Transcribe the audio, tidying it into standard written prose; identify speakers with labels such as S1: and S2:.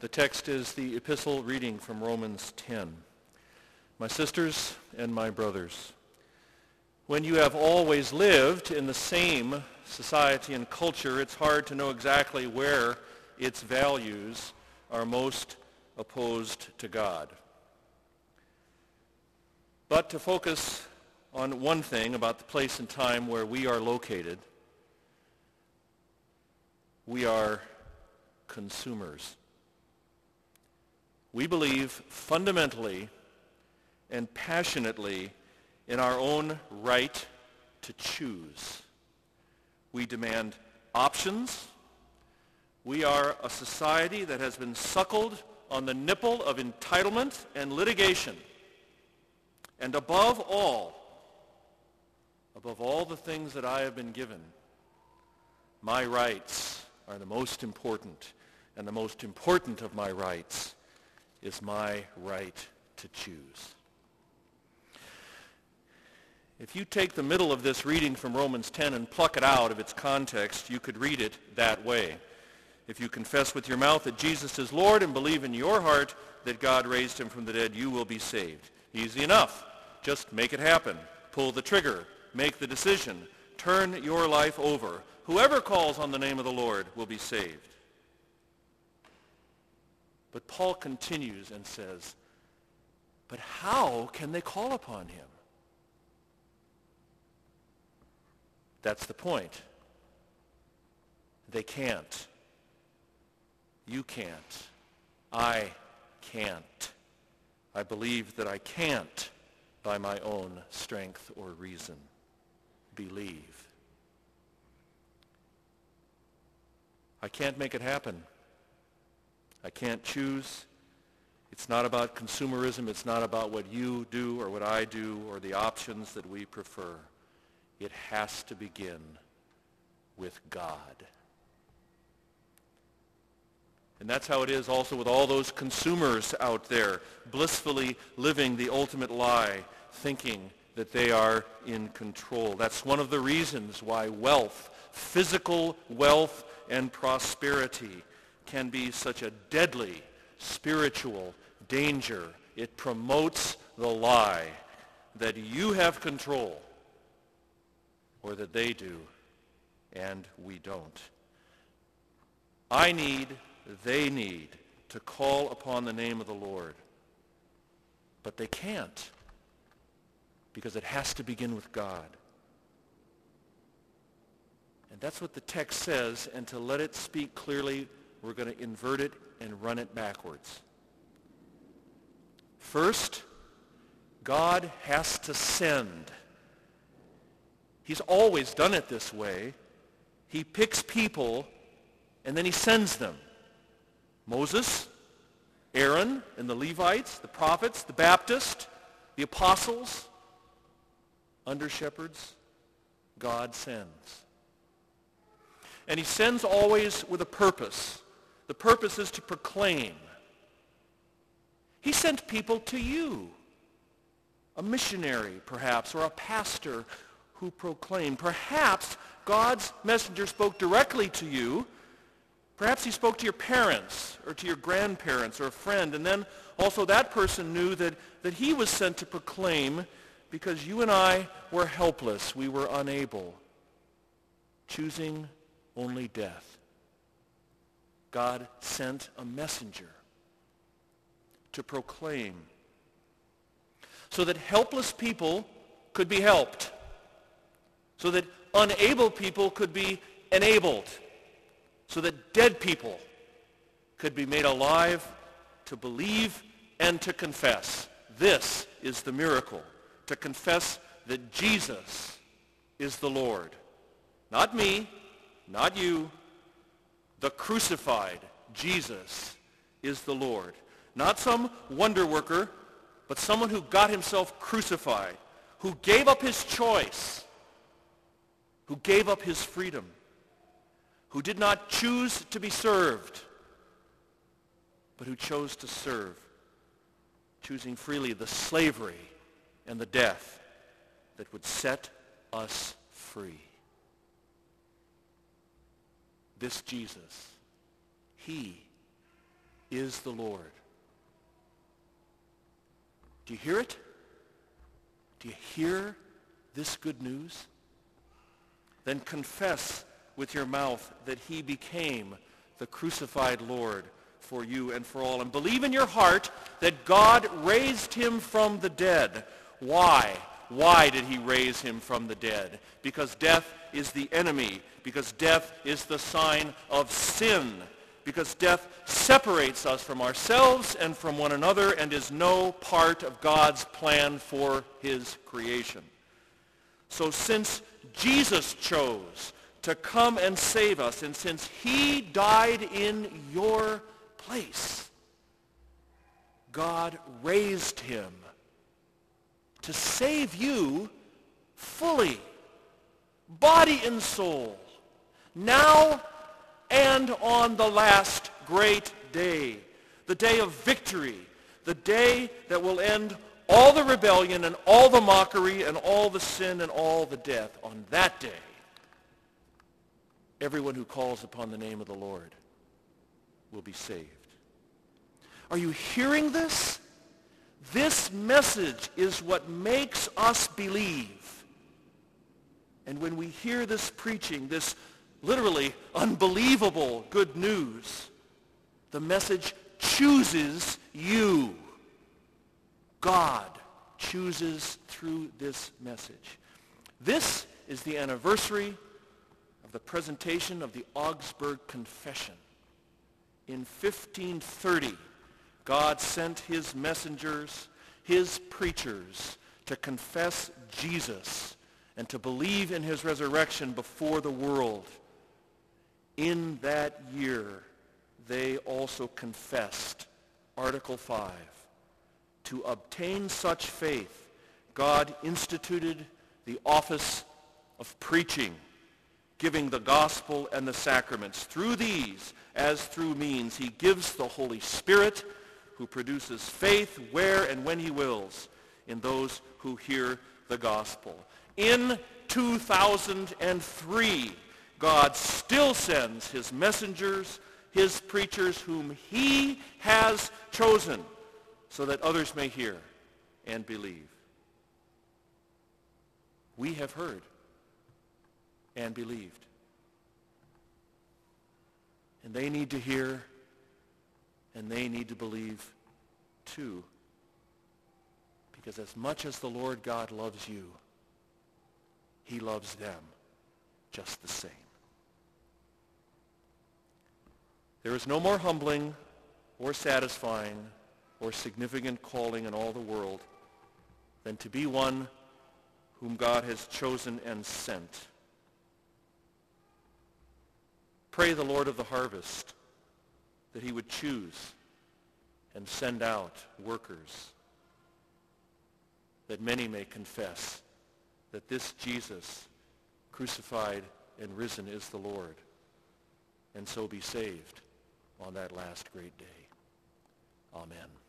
S1: The text is the epistle reading from Romans 10. My sisters and my brothers, when you have always lived in the same society and culture, it's hard to know exactly where its values are most opposed to God. But to focus on one thing about the place and time where we are located, we are consumers. We believe fundamentally and passionately in our own right to choose. We demand options. We are a society that has been suckled on the nipple of entitlement and litigation. And above all the things that I have been given, my rights are the most important, and the most important of my rights is my right to choose. If you take the middle of this reading from Romans 10 and pluck it out of its context, you could read it that way. If you confess with your mouth that Jesus is Lord and believe in your heart that God raised him from the dead, you will be saved. Easy enough. Just make it happen. Pull the trigger. Make the decision. Turn your life over. Whoever calls on the name of the Lord will be saved. But Paul continues and says, but how can they call upon him? That's the point. They can't. You can't. I can't. I believe that I can't by my own strength or reason. Believe. I can't make it happen. I can't choose. It's not about consumerism. It's not about what you do or what I do or the options that we prefer. It has to begin with God. And that's how it is also with all those consumers out there, blissfully living the ultimate lie, thinking that they are in control. That's one of the reasons why wealth, physical wealth and prosperity can be such a deadly spiritual danger. It promotes the lie that you have control, or that they do, and we don't. I need, they need to call upon the name of the Lord. But they can't, because it has to begin with God. And that's what the text says, and to let it speak clearly, we're going to invert it and run it backwards. First, God has to send. He's always done it this way. He picks people and then he sends them. Moses, Aaron, and the Levites, the prophets, the Baptists, the apostles, under shepherds, God sends. And he sends always with a purpose. The purpose is to proclaim. He sent people to you, a missionary perhaps, or a pastor who proclaimed. Perhaps God's messenger spoke directly to you. Perhaps he spoke to your parents or to your grandparents or a friend, and then also that person knew that he was sent to proclaim because you and I were helpless. We were unable, choosing only death. God sent a messenger to proclaim so that helpless people could be helped, so that unable people could be enabled, so that dead people could be made alive to believe and to confess. This is the miracle, to confess that Jesus is the Lord. Not me, not you. The crucified Jesus is the Lord. Not some wonder worker, but someone who got himself crucified, who gave up his choice, who gave up his freedom, who did not choose to be served, but who chose to serve, choosing freely the slavery and the death that would set us free. This Jesus, he is the Lord. Do you hear it? Do you hear this good news? Then confess with your mouth that he became the crucified Lord for you and for all, and believe in your heart that God raised him from the dead. Why? Why did he raise him from the dead? Because death is the enemy, because death is the sign of sin, because death separates us from ourselves and from one another and is no part of God's plan for his creation. So since Jesus chose to come and save us, and since he died in your place, God raised him to save you fully, body and soul, now and on the last great day, the day of victory, the day that will end all the rebellion and all the mockery and all the sin and all the death. On that day, everyone who calls upon the name of the Lord will be saved. Are you hearing this? This message is what makes us believe. And when we hear this preaching, this literally unbelievable good news, the message chooses you. God chooses through this message. This is the anniversary of the presentation of the Augsburg Confession. In 1530, God sent his messengers, his preachers, to confess Jesus and to believe in his resurrection before the world. In that year, they also confessed Article 5. To obtain such faith, God instituted the office of preaching, giving the gospel and the sacraments. Through these, as through means, he gives the Holy Spirit, who produces faith where and when he wills in those who hear the gospel. In 2003, God still sends his messengers, his preachers, whom he has chosen, so that others may hear and believe. We have heard and believed. And they need to hear and they need to believe too. Because as much as the Lord God loves you, he loves them just the same. There is no more humbling or satisfying or significant calling in all the world than to be one whom God has chosen and sent. Pray the Lord of the harvest that he would choose and send out workers, that many may confess that this Jesus, crucified and risen, is the Lord, and so be saved on that last great day. Amen.